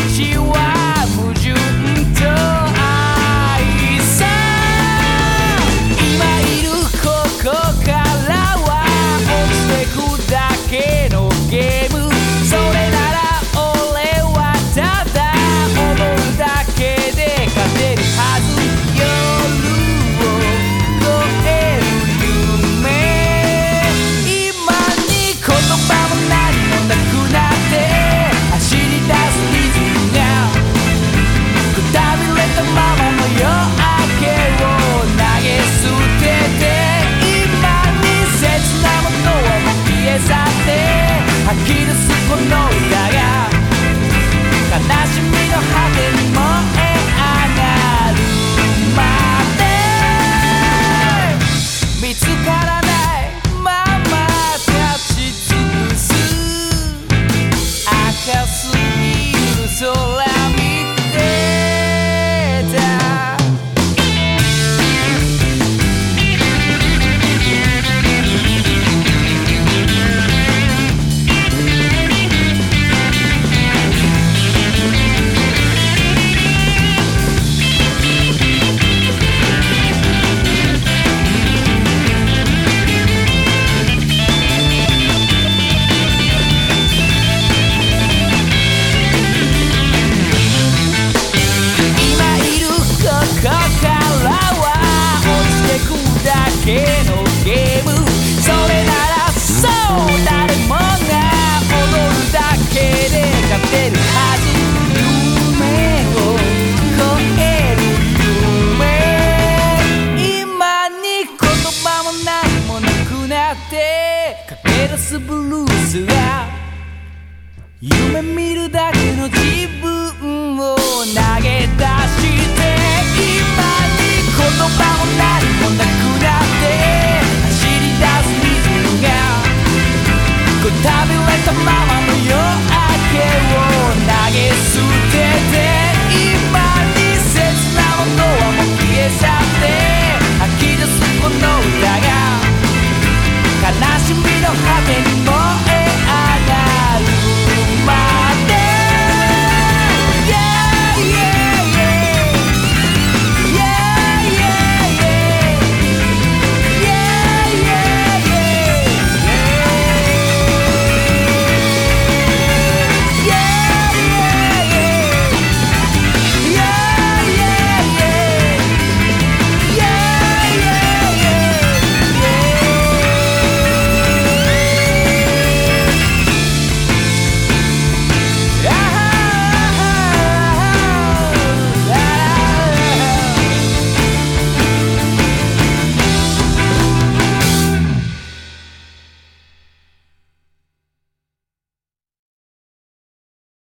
ちは矛盾と愛さ今いるここからは落ちてくだけのゲームそれなら俺はただ踊るだけで勝てるはず夜を越える夢今に言葉も何もなくなって走り出すリズムがくたびれたままの夜明けを投げ捨てて今に切なものはもう消え去って吐き出すこの歌が悲しみの果てに燃え上がるまで見つからないまま立ち尽くす赤すぎる空見てたのゲームそれならそう誰もが踊るだけで勝てるはず夢を越える夢今に言葉も何もなくなって駆け出すブルースが夢見るだけの自分を投げ出して今に言葉も何もなくなって走り出すリズムがくたびれたま